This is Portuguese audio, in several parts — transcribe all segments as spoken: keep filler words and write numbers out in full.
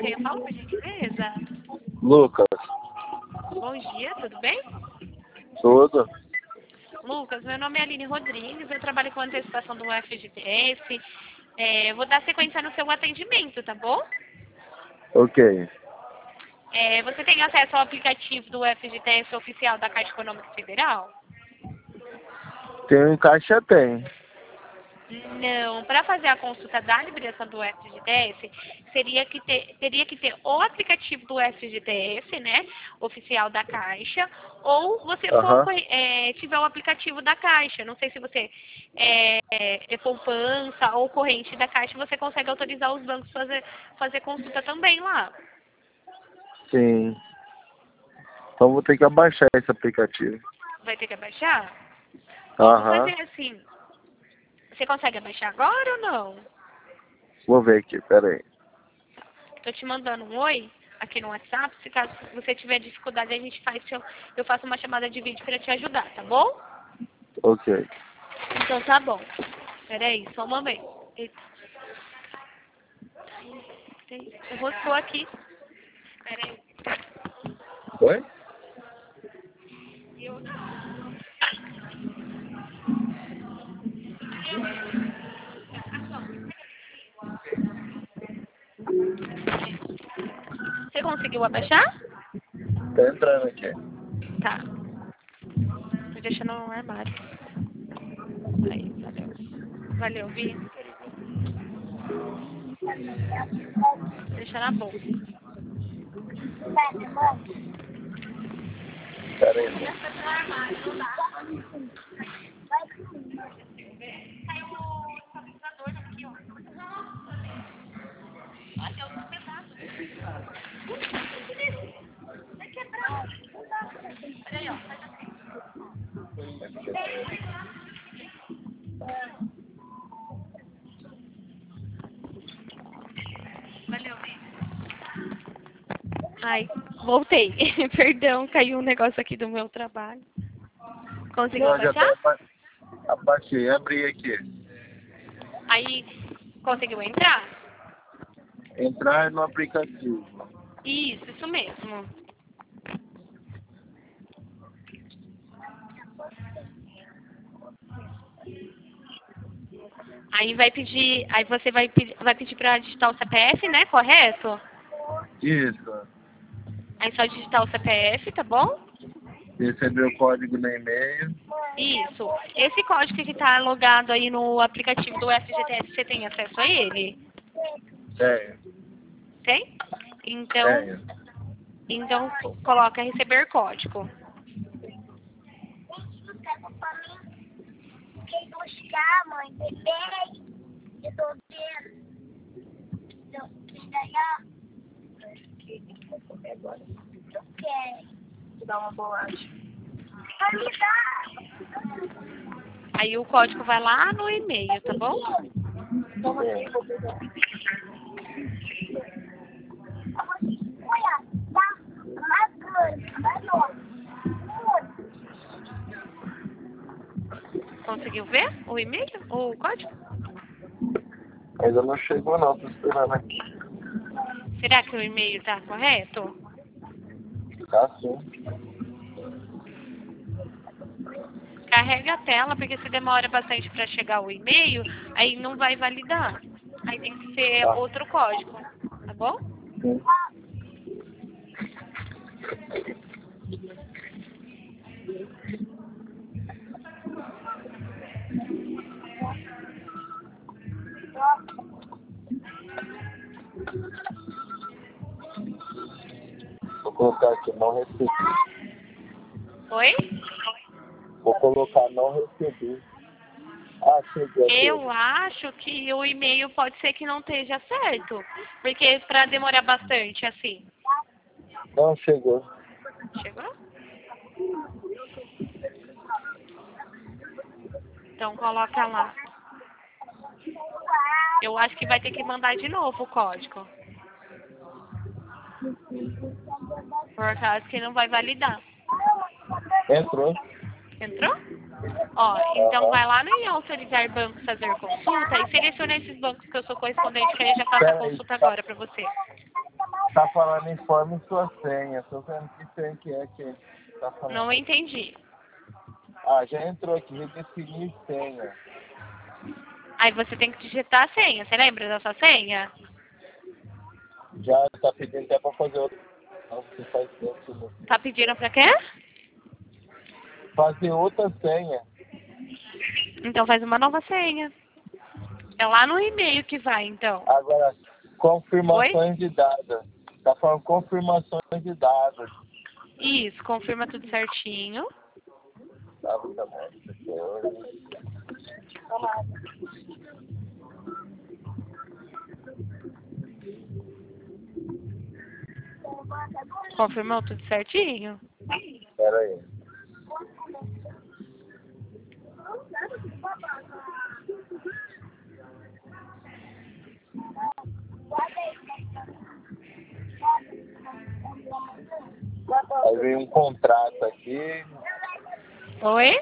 quem eu falo, por gentileza? Lucas. Bom dia, tudo bem? Tudo? Lucas, meu nome é Aline Rodrigues, eu trabalho com antecipação do F G T S. É, vou dar sequência no seu atendimento, tá bom? Ok. É, você tem acesso ao aplicativo do F G T S oficial da Caixa Econômica Federal? Tem um caixa, tem. Não, para fazer a consulta da liberação do F G T S, seria que ter, teria que ter o aplicativo do F G T S, né, oficial da Caixa, ou você Aham. for, é, tiver o aplicativo da Caixa. Não sei se você é, é, é poupança ou corrente da Caixa, você consegue autorizar os bancos a fazer, fazer consulta também lá. Sim. Então vou ter que abaixar esse aplicativo. Vai ter que abaixar? Bom, vou Aham. fazer assim. Você consegue abaixar agora ou não? Vou ver aqui, pera aí. Tô te mandando um oi aqui no WhatsApp. Se caso você tiver dificuldade, a gente faz, eu faço uma chamada de vídeo para te ajudar, tá bom? Ok. Então tá bom. Peraí, só um momento. Eita. Eu vou expor aqui. Peraí. Oi? Eu... Você conseguiu abaixar? Tá entrando aqui. Tá. Tô deixando no armário. Aí, valeu. Valeu, Vi. Deixa na bolsa. Pera aí. Valeu, Vi. Ai, voltei. Perdão, caiu um negócio aqui do meu trabalho. Conseguiu Não, já abaixar? tá aba- abaixei. Abri aqui. Aí, conseguiu entrar? Entrar no aplicativo. Isso, isso mesmo. Aí vai pedir, aí você vai pedir, vai pedir para digitar o C P F, né? Correto? Isso. Aí só digitar o C P F, tá bom? Recebeu o código no e-mail. Isso. Esse código que está logado aí no aplicativo do F G T S, você tem acesso a ele? Tenho. Tem? Então, Tenho. então coloca receber código. Quem buscar, mãe, bebê, eu tô vendo. Eu quis ganhar. Eu quero. Vou dar uma bolacha. Vai me dar. Aí o código vai lá no e-mail, tá bom? Sim. Olha, tá bacana, vai logo. Conseguiu ver o e-mail? O código? Ainda não chegou não, tô esperando aqui. Será que o e-mail tá correto? Tá sim. Carrega a tela, porque se demora bastante para chegar o e-mail, aí não vai validar. Aí tem que ser Tá. outro código, tá bom? Sim. Vou colocar aqui, não recebi. Oi? Vou colocar não recebi. Ah, chegou aqui. Eu acho que o e-mail pode ser que não esteja certo, porque para demorar bastante assim. Não, chegou. Chegou? Então coloca lá. Eu acho que vai ter que mandar de novo o código. Por causa que não vai validar. Entrou? Entrou? Ó, então vai lá no em autorizar banco fazer consulta e seleciona esses bancos que eu sou correspondente, que aí eu já faço a Pera aí, consulta tá. agora pra você. Tá falando informe sua senha. Tô vendo que senha que é que tá falando. Não entendi. Ah, já entrou aqui, redefinir senha. Aí você tem que digitar a senha. Você lembra da sua senha? Já tá pedindo até pra fazer outra. Não, você faz tempo. Tá pedindo pra quê? Fazer outra senha. Então faz uma nova senha. É lá no e-mail que vai, então. Agora, confirmações Oi? de dados. Tá falando confirmações de dados. Isso, confirma tudo certinho. Tá, tá bom. Confirmou tudo certinho? Pera aí. Aí vem um contrato aqui. Oi?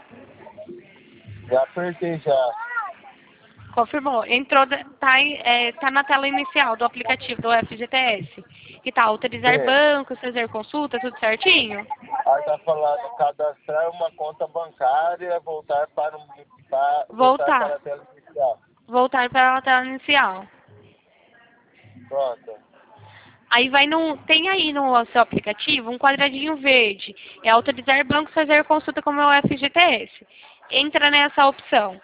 Já apertei já. Confirmou. Entrou, da- tá, em- é, tá na tela inicial do aplicativo do F G T S. Que tá autorizar Sim. bancos, fazer consulta, tudo certinho? Aí tá falando cadastrar uma conta bancária, voltar para, um, para, voltar. Voltar. para a tela inicial. Voltar para a tela inicial. Pronto. Aí vai no. Tem aí no seu aplicativo um quadradinho verde. É autorizar bancos, fazer consulta como é o F G T S. Entra nessa opção.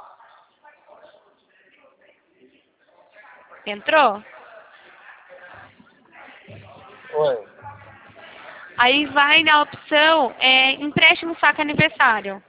Entrou? Oi. Aí vai na opção é, empréstimo saque aniversário.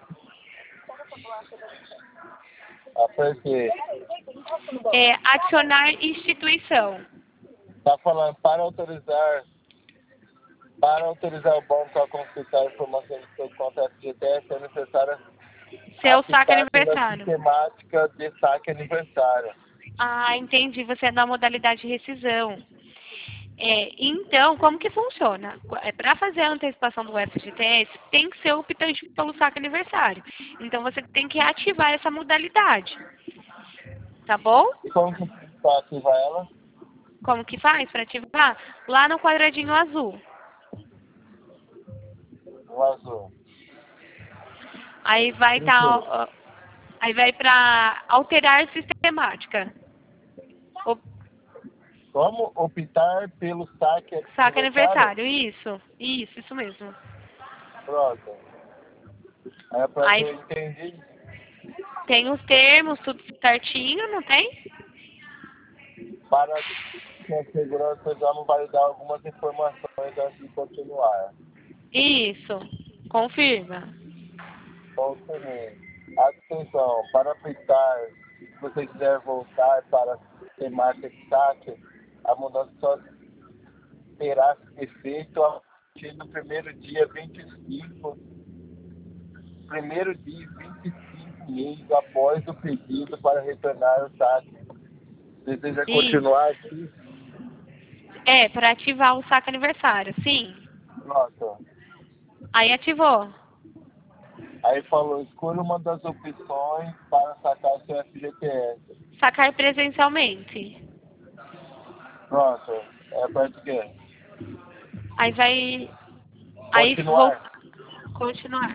Apertei. É, adicionar instituição. Tá falando para autorizar. Para autorizar o banco a consultar informações do seu conta F G T S é necessário Seu saque aplicar pela aniversário. sistemática de saque aniversário. Ah, entendi. Você é da modalidade rescisão. É, então, como que funciona? É, para fazer a antecipação do F G T S, tem que ser optante pelo saque aniversário. Então, você tem que ativar essa modalidade. Tá bom? E como que para ativar ela? Como que faz para ativar? Lá no quadradinho azul. No azul. Aí vai estar... aí vai para alterar sistemática. O Como optar pelo saque saque aniversário? aniversário, isso. Isso, isso mesmo. Pronto. Aí para Aí eu entendi. tem os termos, tudo certinho, não tem? Para que a segurança já não vai dar algumas informações antes de continuar. Isso. Confirma. Então, seguinte. Atenção, para aplicar, se você quiser voltar para a temática de saque, a mudança só terá efeito a partir do primeiro dia vinte e cinco, primeiro dia vinte e cinco meses após o pedido para retornar o saque. Deseja Isso. continuar aqui? É, para ativar o saque aniversário, sim. Pronto. Aí ativou. Aí falou, escolha uma das opções para sacar seu F G T S. Sacar presencialmente. Pronto. É aperta o quê? Aí vai... Aí Continuar. vou... Continuar.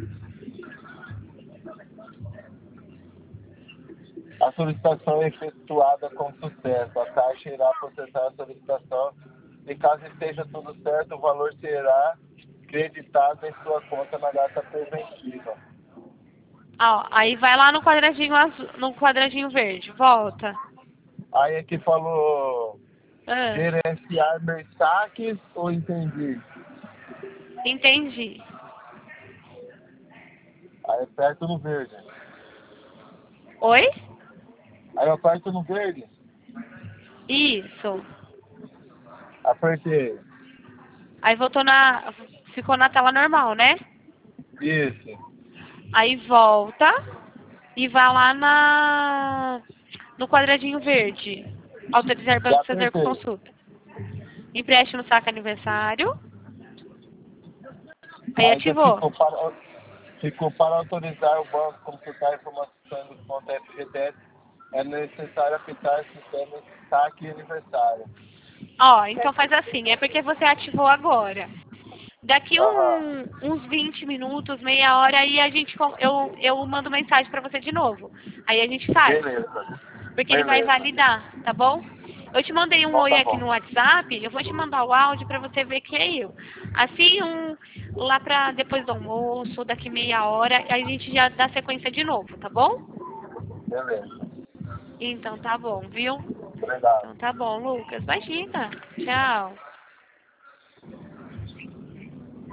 A solicitação é efetuada com sucesso. A Caixa irá processar a solicitação e caso esteja tudo certo, o valor será creditado em sua conta na data preventiva. Ó, aí vai lá no quadradinho azul, no quadradinho verde. Volta. Aí aqui falou Ah, gerenciar meus saques ou entendi? entendi. Aí aperto no verde. Oi? Aí eu aperto no verde. Isso. Apertei. Aí voltou na... Ficou na tela normal, né? Isso. Aí volta e vai lá na... no quadradinho verde. Autorizar banco a fazer apertei. consulta. Empréstimo saque aniversário. Aí Aí ativou. ficou para, ficou para autorizar o banco a consultar a informação do ponto F G T S, é necessário aplicar o sistema de saque aniversário. Ó, então faz assim, é porque você ativou agora. Daqui um, uns vinte minutos, meia hora, aí a gente, con- eu, eu mando mensagem pra você de novo. Aí a gente faz. Beleza. Porque ele vai Beleza. validar, tá bom? Eu te mandei um Então oi tá aqui bom. no WhatsApp, eu vou te mandar o áudio pra você ver que é eu. Assim, um, lá pra depois do almoço, daqui meia hora, aí a gente já dá sequência de novo, tá bom? Beleza. Então tá bom, viu? Obrigado. Então tá bom, Lucas. Imagina. Tchau.